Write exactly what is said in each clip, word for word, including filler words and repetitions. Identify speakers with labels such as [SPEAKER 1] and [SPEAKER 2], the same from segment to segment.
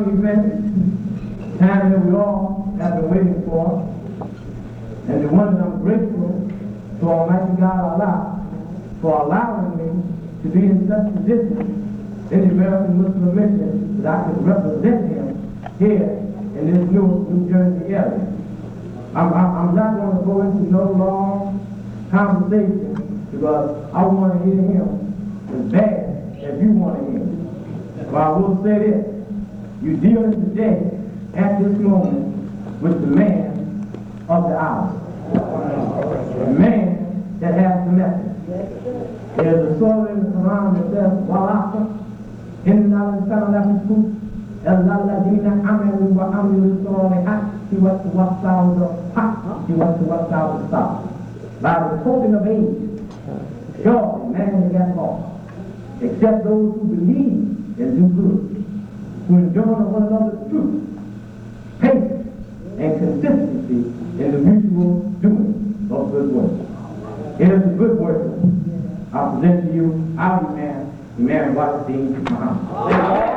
[SPEAKER 1] event, time that we all have been waiting for, and the one that I'm grateful to Almighty God Allah for allowing me to be in such position in the American Muslim Mission that I could represent him here in this new New Jersey area. I'm, I'm, I'm not going to go into no long conversation because I want to hear him as bad as you want to hear him. But I will say this, you're dealing today at this moment with the man of the hour. The man that has the message. There's a story in the Quran that says, Walaka, إِنَّا الْإِنسَانَ لَفِي إِلَّا الَّذِينَ عَمَلُوا وَعَمِلُوا الصَّالِحَاتِ وَتَوَصَّوْا بِالْحَقِّ وَتَوَصَّوْا بِالصَّبْرِ. By the token of age, surely man is that lost, except those who believe and do good, who enjoy one another's truth, patience, and consistency in the mutual doing of good work. It is a good word. I present to you our Imam, Imam Wahid Muhammad.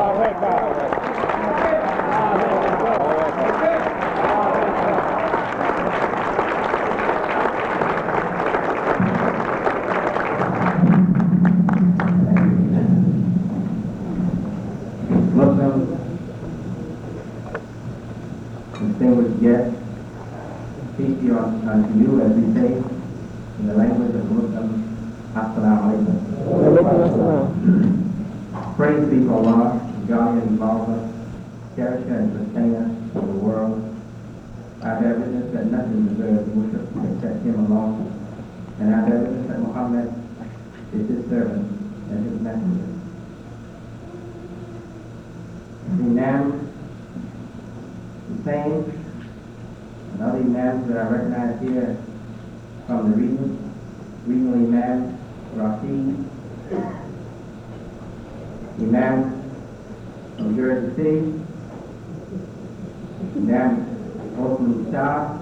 [SPEAKER 1] Muslims, distinguished guests, peace be unto you, as we say in the language of Muslims. Assalamu alaikum. Praise be to Allah, guardian and lawgiver, cherisher and sustainer of the world. I bear witness that nothing deserves worship except Him alone, and I bear witness that Muhammad is His servant and His messenger. The Imam Hussein and other Imams that I recognize here from the region, regional Imam Rashid, Imam from Jersey City, Imam Osman Shah.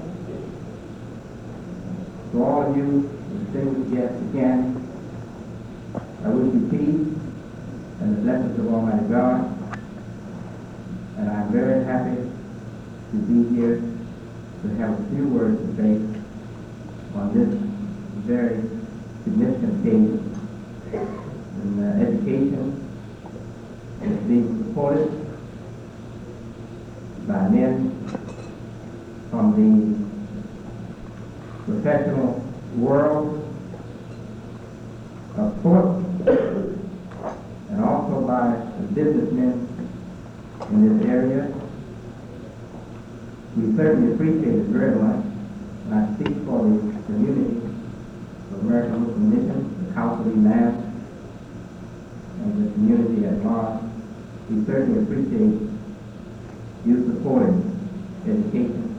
[SPEAKER 1] To all of you, distinguished guests again, I wish you peace and the blessings of Almighty God, and I'm very happy to be here to have a few words to say on this very significant occasion. And uh, education is being supported by men from the professional world of sports and also by the businessmen in this area. We certainly appreciate it very much, and I speak for the community of American Muslim Mission, the Council of Imams, and the community at large. We certainly appreciate you supporting education,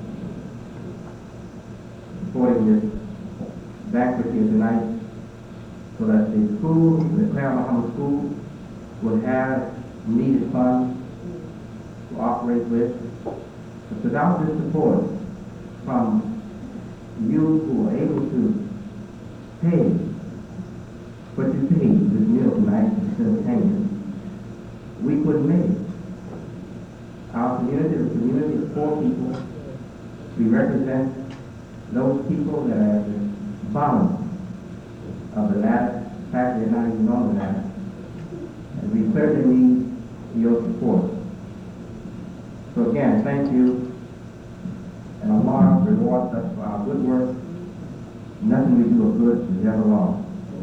[SPEAKER 1] supporting this banquet here tonight, so that the school, the Clara Muhammad School, will have needed funds to operate with. But without this support from you who are able to pay what you paid for this meal tonight and entertainment, we couldn't make it. Our community is a community of poor people. We represent those people that are at the bottom of the ladder. In fact, they're not even on the ladder. And we certainly need your support. So again, thank you, and Allah rewards us for our good work. Nothing we do of good is ever wrong.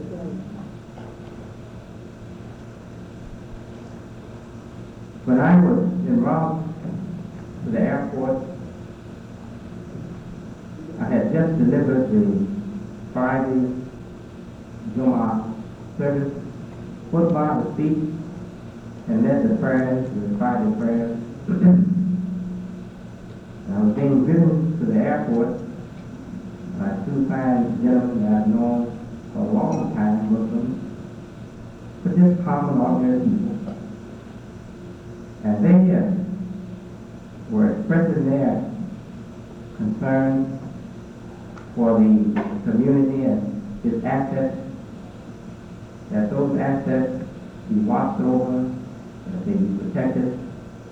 [SPEAKER 1] When I was en route to the airport, I had just delivered the Friday Jumu'ah service, put by the speech, and led the prayers, the Friday prayers. I was being driven to the airport by two fine gentlemen that I've known for a long time, Muslims, but just common, ordinary people. And they uh, were expressing their concern for the community and its assets, that those assets be watched over, that they be protected,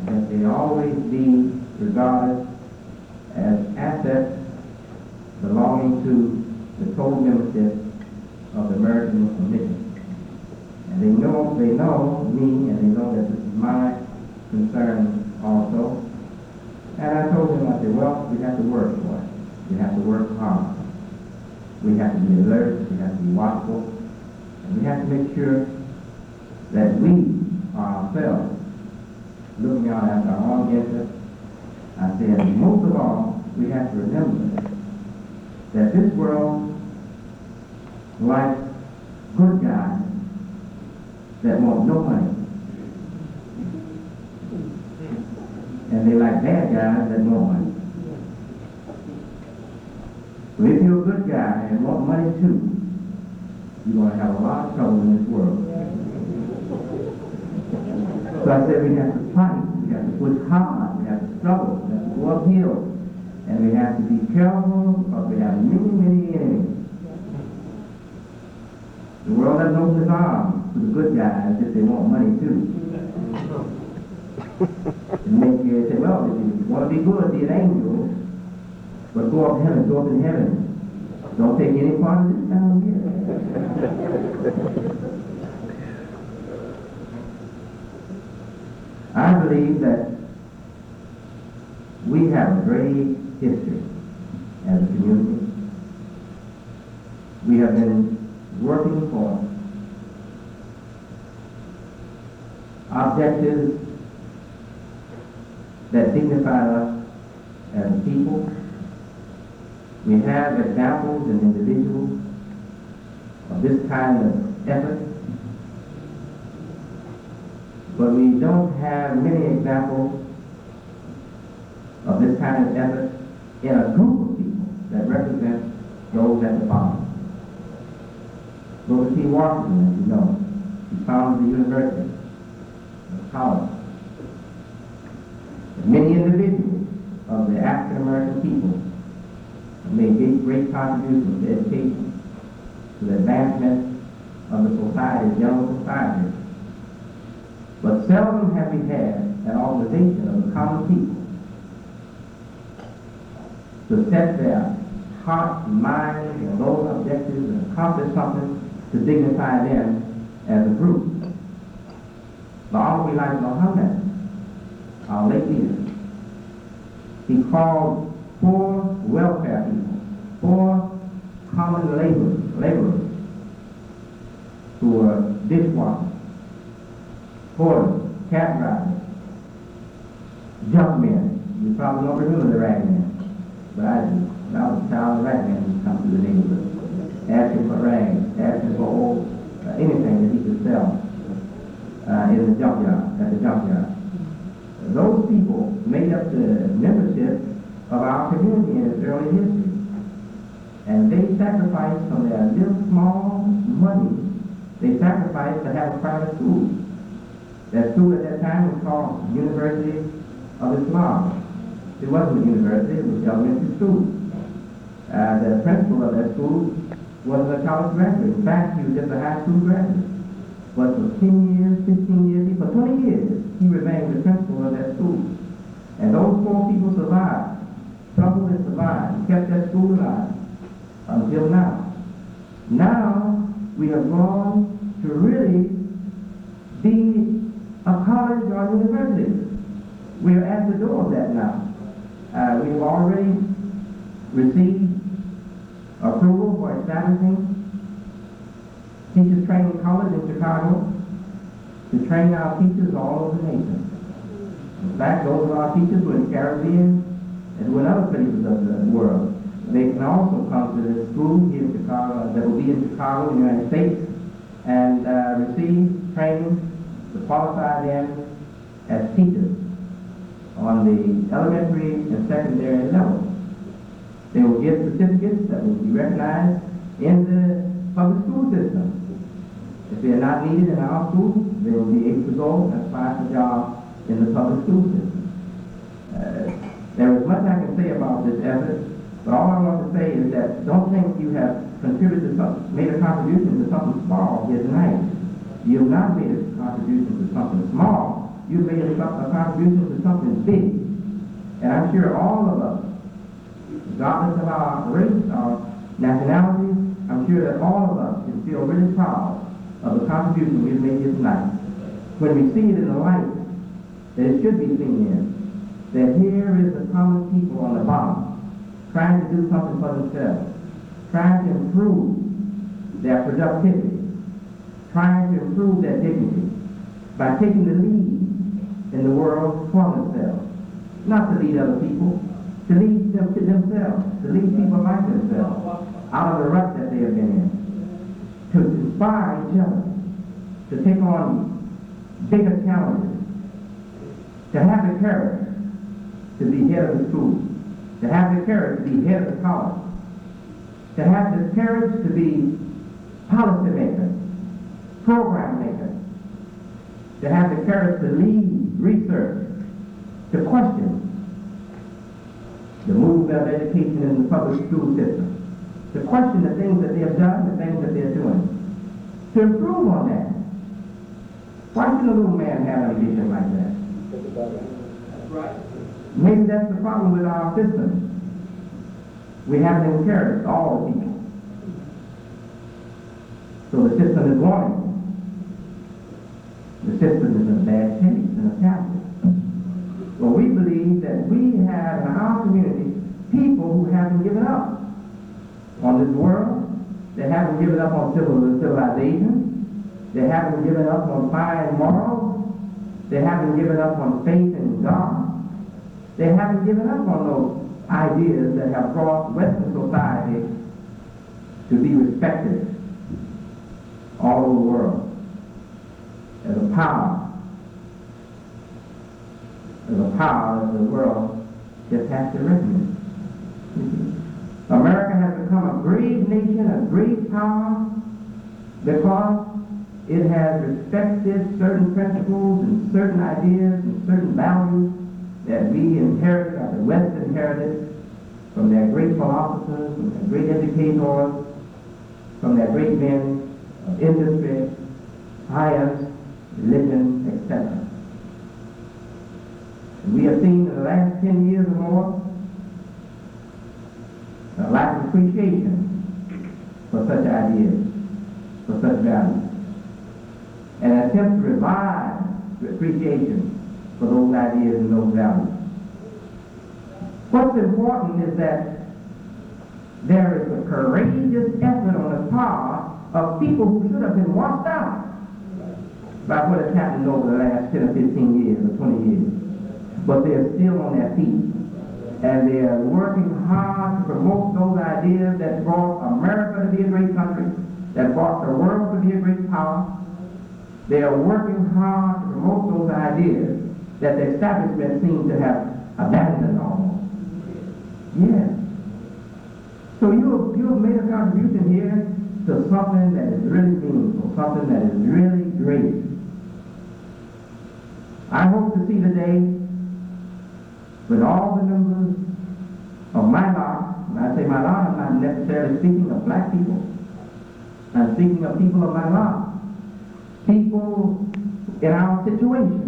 [SPEAKER 2] that they always be regarded as assets belonging to the total membership of the American Muslim Mission. And they know, they know me, and they know that this is my concern also. And I told them, I said, well, we have to work for it. We have to work hard. We have to be alert, we have to be watchful, and we have to make sure that we are ourselves looking out after our own interests. I said, most of all, we have to remember that this world likes good guys that want no money. And they like bad guys that want money. So if you're a good guy and want money too, you're going to have a lot of trouble in this world. So I said we have to fight, we have to push hard, we have to struggle, we have to go uphill, and we have to be careful because we have many, many enemies. The world doesn't open its arms to the good guys if they want money too. And make you say, well, if you want to be good, be an angel, but go up to heaven, go up in heaven. Don't take any part of this down here. I believe that we have a great history as a community. We have been working for objectives that dignify us as a people. We have examples and individuals of this kind of effort, but we don't have many examples of this kind of effort in a group of people that represent those at the bottom. Booker T. Washington, as you know, he founded the University of College. Many individuals of the African American people have made great, great contributions to education, to the advancement of the society, general society. But seldom have we had an organization of the common people to set their heart, mind, and those objectives and accomplish something to dignify them as a group. The Honorable Elijah Muhammad, our late leader, he called poor welfare people, poor common laborers, laborers who were dishwashers, porters, cab drivers, junk men. You probably don't remember the rag men, but I do. When I was a child, the rag men would come through the neighborhood, asking for rags, asking for old, uh, anything that he could sell uh, in the junkyard, at the junkyard. Those people made up the membership of our community in its early history. And they sacrificed from their little small money, they sacrificed to have a private school. That school at that time was called University of Islam. It wasn't a university, it was an elementary school. Uh, the principal of that school wasn't a college graduate. In fact, he was just a high school graduate. But for ten years, fifteen years, for twenty years, he remained the principal of that school. And those four people survived, struggled and survived, and kept that school alive until now. Now, we have gone to really be a college or a university. We are at the door of that now. Uh, we have already received approval for establishing Teachers Training College in Chicago to train our teachers all over the nation. In fact, those of our teachers who are in the Caribbean and who are in other places of the world, they can also come to this school here in Chicago, that will be in Chicago, in the United States, and uh, receive training to qualify them as teachers on the elementary and secondary level. They will get certificates that will be recognized in the public school system. If they are not needed in our school, they will be able to go and apply for jobs in the public school system. Uh, there is much I can say about this effort, but all I want to say is that don't think you have contributed to something, made a contribution to something small here tonight. You have not made a contribution to something small. you made a, a contribution to something big. And I'm sure all of us, regardless of our race, our nationality, I'm sure that all of us can feel really proud of the contribution we've made here tonight. When we see it in the light that it should be seen in, that here is the common people on the bottom, trying to do something for themselves, trying to improve their productivity, trying to improve their dignity by taking the lead in the world for themselves, not to lead other people, to lead them to themselves, to lead people like themselves out of the rut that they have been in, to inspire each other, to take on bigger challenges, to have the courage to be head of the school, to have the courage to be head of the college, to have the courage to be policy makers, program makers, to have the courage to lead research, to question the movement of education in the public school system, to question the things that they have done, the things that they're doing, to improve on that. Why should a little man have an ambition like that? That's right. Maybe that's the problem with our system. We haven't encouraged all the people. So the system is wanting. The system is in a bad shape, in a tattoo. Well, we believe that we have in our community people who haven't given up on this world. They haven't given up on civil civilization. They haven't given up on fine morals. They haven't given up on faith in God. They haven't given up on those ideas that have brought Western society to be respected all over the world as a power, as a power that the world just has to recognize. America has become a great nation, a great power, because it has respected certain principles and certain ideas and certain values that we inherited, that the West inherited from their great philosophers, from their great educators, from their great men of industry, science, religion, et cetera. And we have seen in the last ten years or more a lack of appreciation for such ideas, for such values, and an attempt to revive the appreciation for those ideas and those values. What's important is that there is a courageous effort on the part of people who should have been washed out by what has happened over the last ten or fifteen years or twenty years. But they're still on their feet. And they are working hard to promote those ideas that brought America to be a great country, that brought the world to be a great power. They are working hard to promote those ideas that the establishment seems to have abandoned almost. Yes. So you have, you have made a contribution here to something that is really meaningful, something that is really great. I hope to see the day when all the members of my lot, when I say my lot, I'm not necessarily speaking of black people. I'm speaking of people of my lot. People in our situation.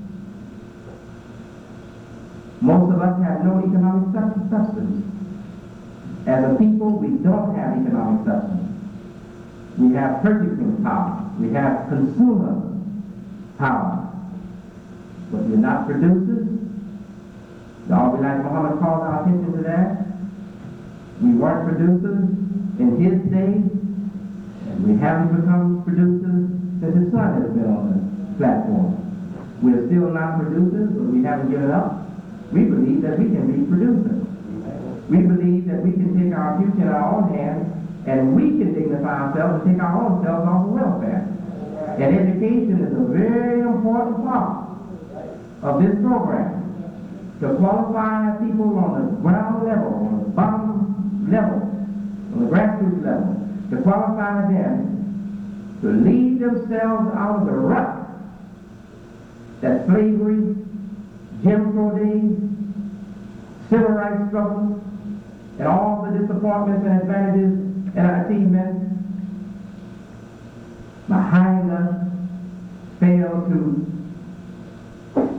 [SPEAKER 2] Most of us have no economic substance. As a people, we don't have economic substance. We have purchasing power. We have consumer power. But we're not producers. The Honorable Elijah Muhammad called our attention to that. We weren't producers in his day, and we haven't become producers since his son has been on the platform. We're still not producers, but we haven't given up. We believe that we can be producers. We believe that we can take our future in our own hands, and we can dignify ourselves and take our own selves off of welfare. And education is a very important part of this program, to qualify people on the ground level, on the bottom level, on the grassroots level, to qualify them to lead themselves out of the rut that slavery, Jim Crow days, civil rights struggle, and all the disappointments and advantages and achievements behind us failed to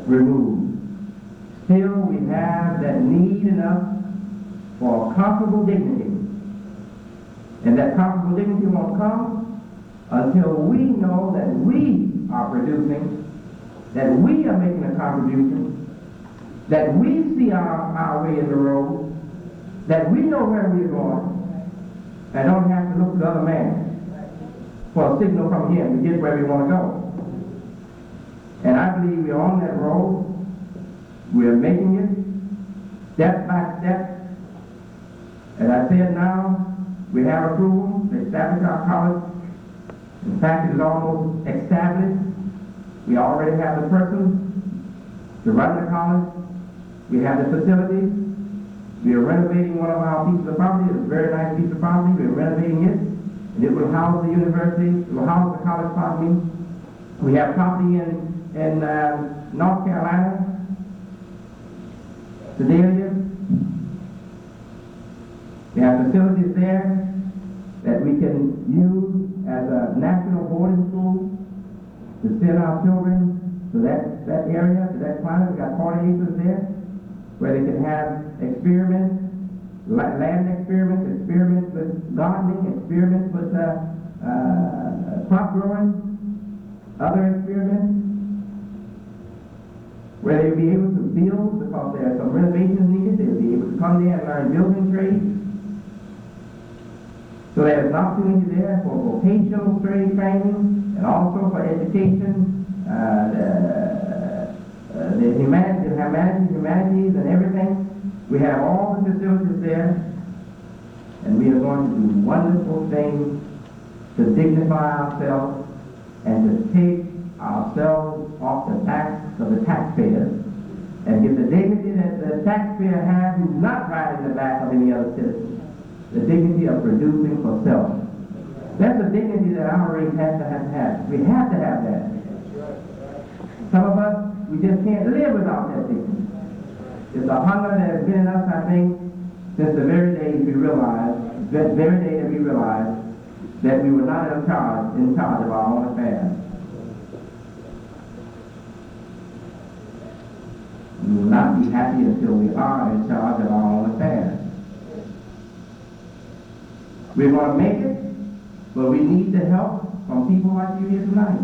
[SPEAKER 2] removed. Still, we have that need in us for comfortable dignity. And that comfortable dignity won't come until we know that we are producing, that we are making a contribution, that we see our, our way in the road, that we know where we're going, and don't have to look to the other man for a signal from him to get where we want to go. And I believe we're on that road. We're making it step by step. As I said now, we have approval to establish our college. In fact, it is almost established. We already have the person to run the college. We have the facilities. We are renovating one of our pieces of property. It's a very nice piece of property. We're renovating it. And it will house the university. It will house the college property. We have property in, in uh, North Carolina, Sedalia. We have facilities there that we can use as a national boarding school to send our children to that, that area, to that climate. We got forty acres there where they can have experiments, land experiments, experiments with gardening, experiments with uh, uh, crop growing, other experiments, where they'll be able to build because there are some renovations needed. They'll be able to come there and learn building trades. So there's an opportunity there for vocational trade training and also for education, uh, the, uh, the humanities, humanities, humanities and everything. We have all the facilities there, and we are going to do wonderful things to dignify ourselves and to take ourselves off the backs of the taxpayers and give the dignity that the taxpayer has who's not riding the back of any other citizen. The dignity of producing for self. That's the dignity that our race has to have, have. We have to have that. Some of us, we just can't live without that dignity. It's a hunger that has been in us, I think, since the very day we realized, the very day that we realized that we were not in charge, in charge of our own affairs. We will not be happy until we are in charge of our own affairs. We're going to make it, but we need the help from people like you here tonight.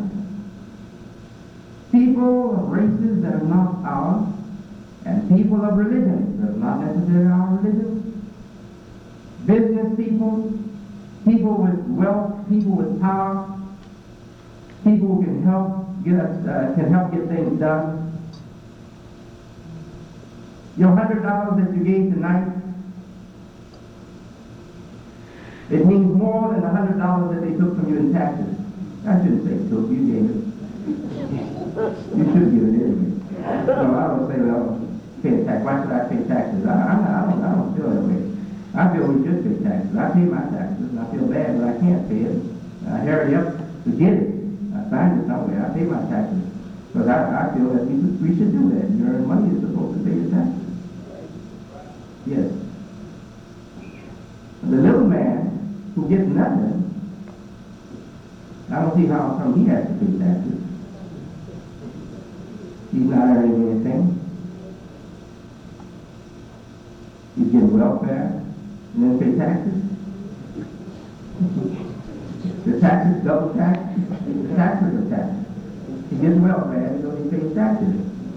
[SPEAKER 2] People of races that are not ours, and people of religions that are not necessarily our religion. Business people, people with wealth, people with power, people who can help get us, uh, can help get things done. Your hundred dollars that you gave tonight, it means more than the hundred dollars that they took from you in taxes. I shouldn't say took, you gave it. You should give it anyway. No, I don't say, well, pay tax. Why should I pay taxes? I, I, I, don't, I don't feel that way. I feel we should pay taxes. I pay my taxes, and I feel bad that I can't pay it. I hurry up to get it. I find it somewhere. I pay my taxes. Because I, I feel that we, we should do that. You earn money, you're supposed to pay your taxes. Yes. The little man who gets nothing, I don't see how come he has to pay taxes. He's not earning anything. He's getting welfare and then pay taxes. The taxes, double tax, the taxes are taxes. He gets welfare and so he pays taxes.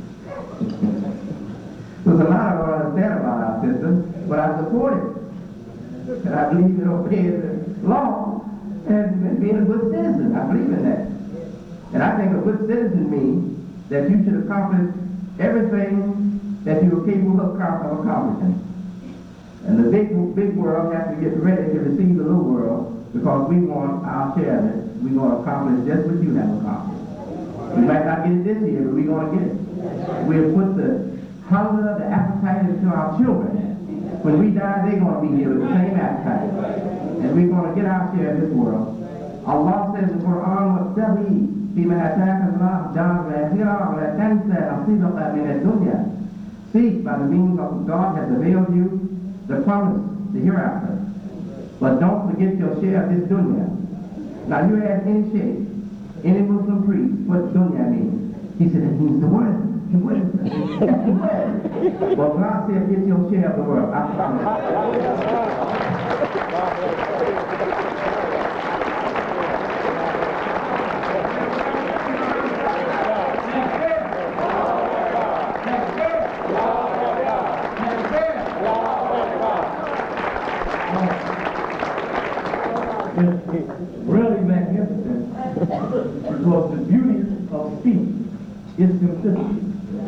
[SPEAKER 2] There's a lot I don't understand about our system, but I support it. And I believe in obeying the law and, and being a good citizen. I believe in that. And I think a good citizen means that you should accomplish everything that you are capable of accomplishing. And the big, big world has to get ready to receive the little world because we want our share of it. We're going to accomplish just what you have accomplished. We might not get it this year, but we're going to get it. We'll put the hunger, the appetite into our children. When we die, they're going to be here with the same appetite. And we're going to get our share of this world. Allah says in the Quran, وَاتَّبِي فِيمَا أَتَاكَ اللَّهُ دَارَ الْآخِرَةَ وَلَا تَنْسَ نَصِيبَكَ مِنَ الدُّنْيَا. Seek by the means of what God has availed you the promise, the hereafter. But don't forget your share of this dunya. Now you ask any sheikh, any Muslim priest, what dunya means. He said it means the world.
[SPEAKER 1] You win. You win.
[SPEAKER 2] Well, God said, get your share of the world. I promise.
[SPEAKER 1] It's really magnificent because the beauty of speech is simplicity.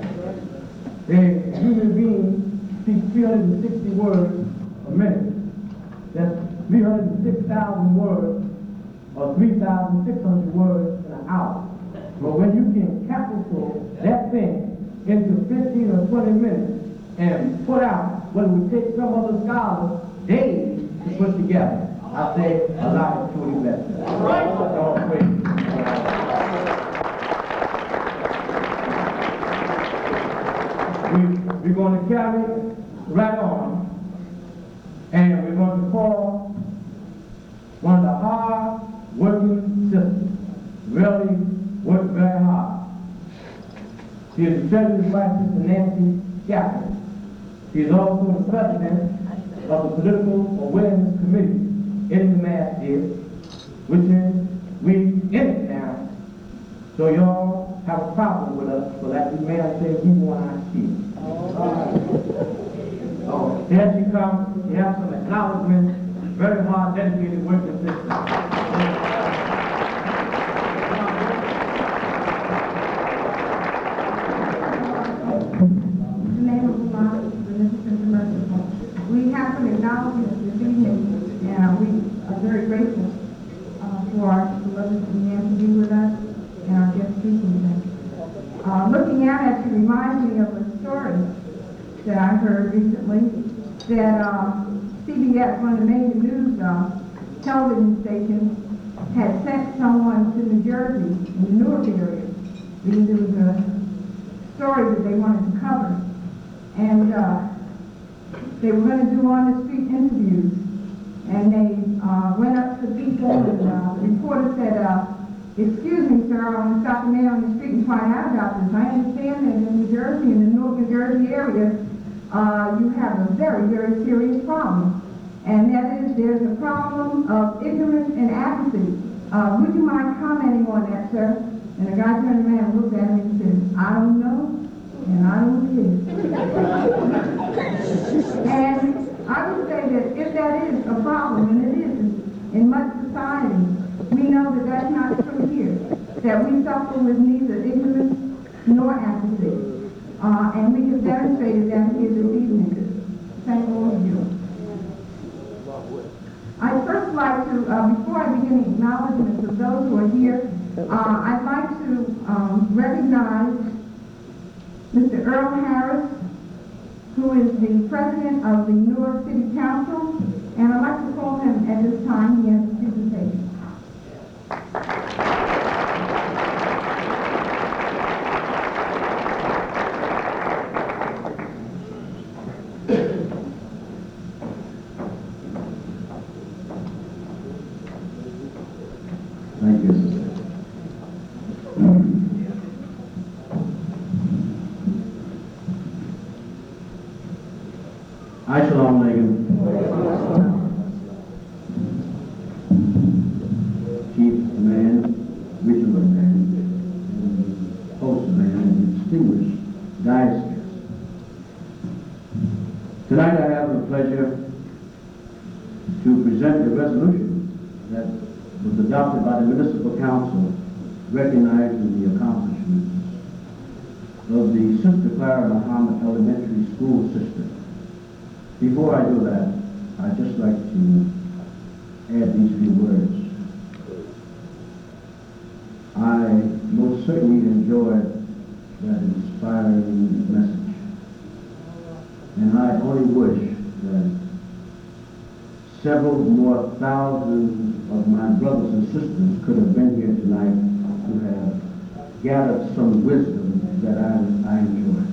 [SPEAKER 1] A human being speaks three hundred sixty words a minute. That's three hundred six thousand words or three thousand six hundred words in an hour. But when you can capital that thing into fifteen or twenty minutes and put out what it would take some other scholars days to put together, I say a lot of truly blessed. Right. All praise. We, we're going to carry right on, and we're going to call one of the hard working sisters. Really worked very hard. She is the Treasury Vice Sister Nancy Chapman. She is also the president of the Political Awareness Committee in the mass did, which is we in it now. So y'all have a problem with us, so that the man says he want our shit. So here she comes, she has some acknowledgement, very hard, dedicated working sister.
[SPEAKER 3] We have some acknowledgments this evening, and we are very grateful uh, for our brothers and men to be with us and our guest speaking today. Uh, looking at it, she reminds me of a story that I heard recently that uh, C B S, one of the major news uh, television stations, had sent someone to New Jersey in the Newark area because there was a story that they wanted to cover. And uh, they were going to do on-the-street interviews, and they uh, went up to people, and uh, the reporter said, uh, excuse me, sir, I want to stop a man on the street and find out about this. I understand that in New Jersey, in the Newark, New Jersey area, uh, you have a very, very serious problem, and that is there's a problem of ignorance and apathy. Uh, would you mind commenting on that, sir? And the guy turned around and looked at him and said, I don't know. And I don't care. And I would say that if that is a problem, and it is in, in much society, we know that that's not true here. That we suffer with neither ignorance nor apathy. Uh, and we have demonstrated that here this evening. Thank all of you. I'd first like to, uh, before I begin the acknowledgments of those who are here, uh, I'd like to um, recognize Mister Earl Harris, who is the president of the Newark City Council, and I'd like to call him at this time. He has a presentation.
[SPEAKER 2] Thank you, sister. I shalom alaikum. Chief man, ritual man, and host man, and distinguished diocese. Tonight I have the pleasure to present the resolution that was adopted by the Municipal Council recognizing the accomplishments of the Sister Clara Muhammad Elementary School system. Before I do that, I'd just like to add these few words. I most certainly enjoyed that inspiring message. And I only wish that several more thousands of my brothers and sisters could have been here tonight to have gathered some wisdom that I, I enjoyed.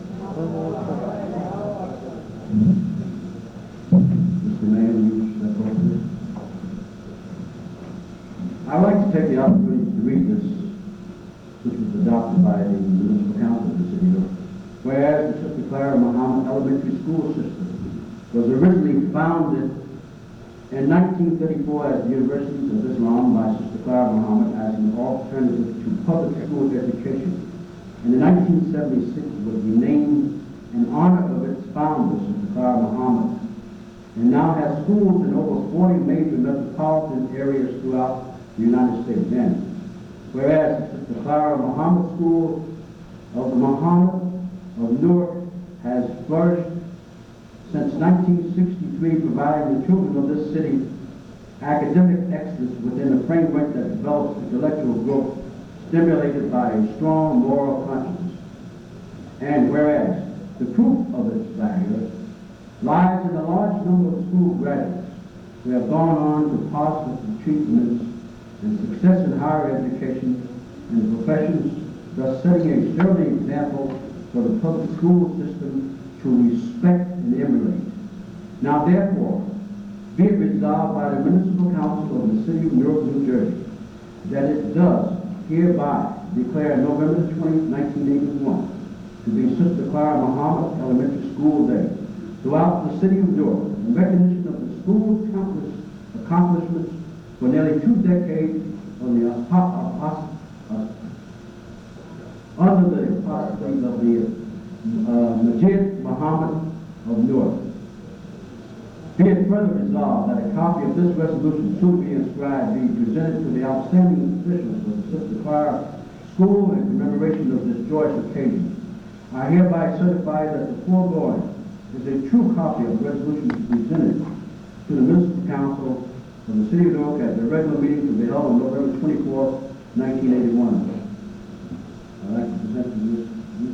[SPEAKER 2] Mm-hmm. Mister Mayor, will you step over? I'd like to take the opportunity to read this
[SPEAKER 4] which was adopted by the municipal council of the city of Newark. Whereas the Sister Clara Muhammad Elementary School System was originally founded in nineteen thirty-four as the University of Islam by Sister Clara Muhammad as an alternative to public school education. And in nineteen seventy-six it was renamed in honor of its founder, Sister Clara Muhammad, and now has schools in over forty major metropolitan areas throughout the United States. Then, whereas the Sister Clara Muhammad School of the Muhammad of Newark has flourished since nineteen sixty-three, providing the children of this city academic excellence within a framework that develops intellectual growth stimulated by a strong moral conscience. And whereas the proof of its value lies in the large number of school graduates who have gone on to pass with achievements and success in higher education and professions, thus setting a sterling example for the public school system to respect and emulate. Now therefore, be it resolved by the Municipal Council of the City of Newark, New Jersey, that it does hereby declare November twentieth, nineteen eighty-one to be Sister Clara Muhammad Elementary School Day throughout the City of Newark in recognition of the school's countless accomplishments for nearly two decades on the apo- apo- uh, under the auspices of the uh, Masjid Muhammad of Newark. Be it further resolved that a copy of this resolution should be inscribed, be presented to the outstanding officials of the Sister Clara School in commemoration of this joyous occasion. I hereby certify that the foregoing is a true copy of the resolution presented to the Municipal Council of the City of Newark at the regular meeting to be held on November twenty-fourth, nineteen eighty-one. I'd like to present to you.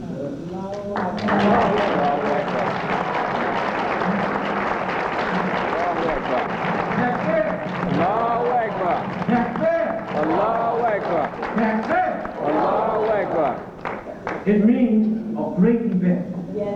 [SPEAKER 5] Allahu Akbar. Allahu Akbar. Allahu Akbar.
[SPEAKER 1] It means a great event.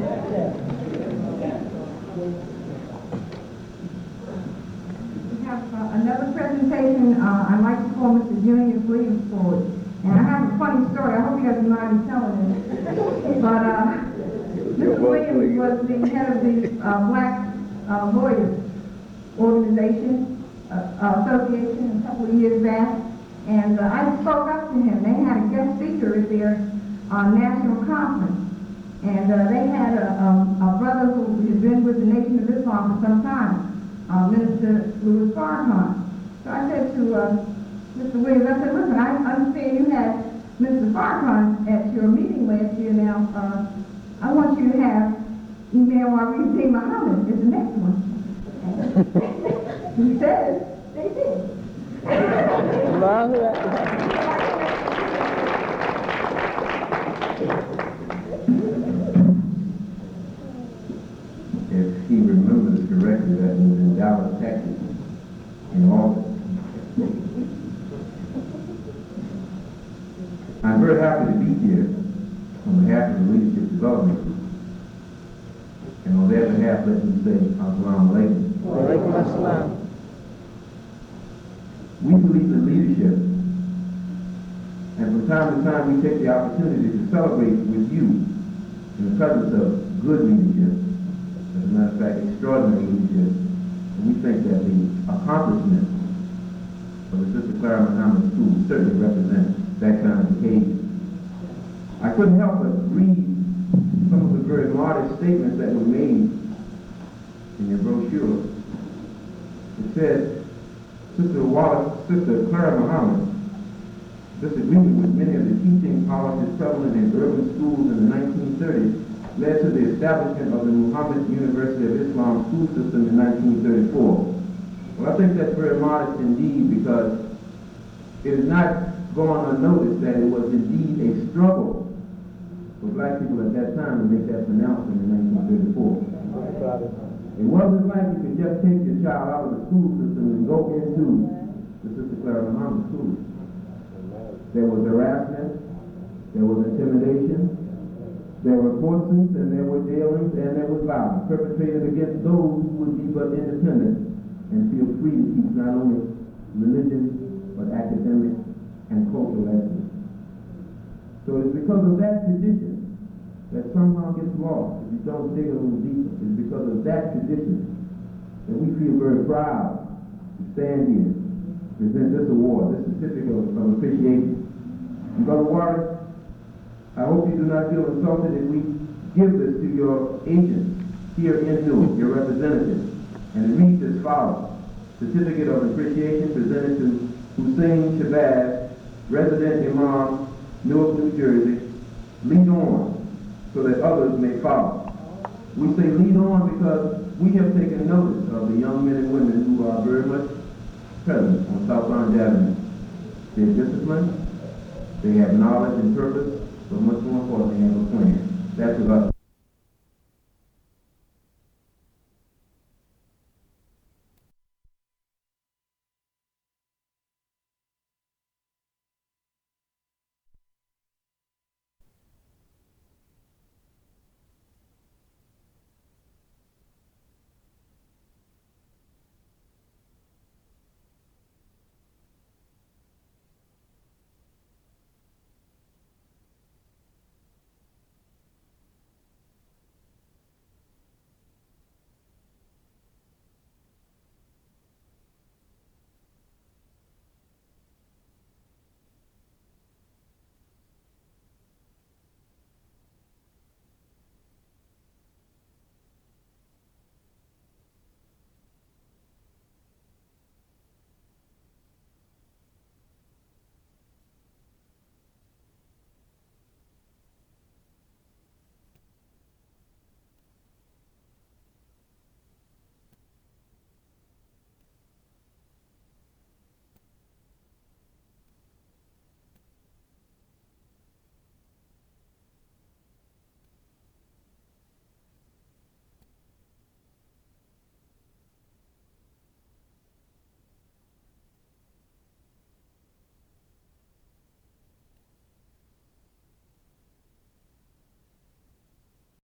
[SPEAKER 3] We have uh, another presentation. Uh, I'd like to call Mister Junior Williams forward. And I have a funny story. I hope he doesn't mind me telling it. But uh, Mister Williams was the head of the uh, Black uh, Lawyers Organization, uh, uh, Association a couple of years back. And uh, I spoke up to him. They had a guest speaker at their uh, national conference. And uh, they had a, um, a brother who had been with the Nation of Islam for some time, uh, Minister Louis Farrakhan. So I said to uh, Mister Williams, I said, listen, I understand you had Mister Farrakhan at your meeting last year. Now, uh, I want you to have Email Maurice Muhammad is the next one. And he said, they did.
[SPEAKER 5] Allahu Akbar.
[SPEAKER 4] If he remembers correctly, that was in Dallas, Texas, in August. I'm very happy to be here on behalf of the Leadership Development Group. And on their behalf, let me say, Assalamu alaikum.
[SPEAKER 5] Walaikum assalam.
[SPEAKER 4] We believe in leadership, and from time to time we take the opportunity to celebrate with you in the presence of good leadership. As a matter of fact, extraordinary leadership. And we think that the accomplishment of the Sister Clara Muhammad School certainly represents that kind of occasion. I couldn't help but read some of the very modest statements that were made in your brochure. It said, Sister Wallace, Sister Clara Muhammad, disagreement with many of the teaching policies prevalent in urban schools in the nineteen thirties led to the establishment of the Muhammad University of Islam school system in nineteen thirty-four. Well, I think that's very modest indeed, because it is not gone unnoticed that it was indeed a struggle for black people at that time to make that pronouncement in nineteen thirty-four. It wasn't like you could just take your child out of the school system and go into the Sister Clara Muhammad School. There was harassment, there was intimidation, there were courtsins, and there were jailings, and there was violence perpetrated against those who would be but independent and feel free to teach not only religion, but academic and cultural excellence.
[SPEAKER 2] because of that tradition that somehow gets lost if you don't dig a little deeper. It's because of that tradition that we feel very proud to stand here, present this award, this certificate of, of appreciation. And Brother Warren, I hope you do not feel insulted if we give this to your agent here in Newark, your representative. And it reads as follows: Certificate of Appreciation presented to Hussein Shabazz, resident Imam, Newark, New Jersey. Lead on so that others may follow. We say lead on because we have taken notice of the young men and women who are very much present on South Orange Avenue. They're disciplined, they have knowledge and purpose, but much more important, they have a plan. That's about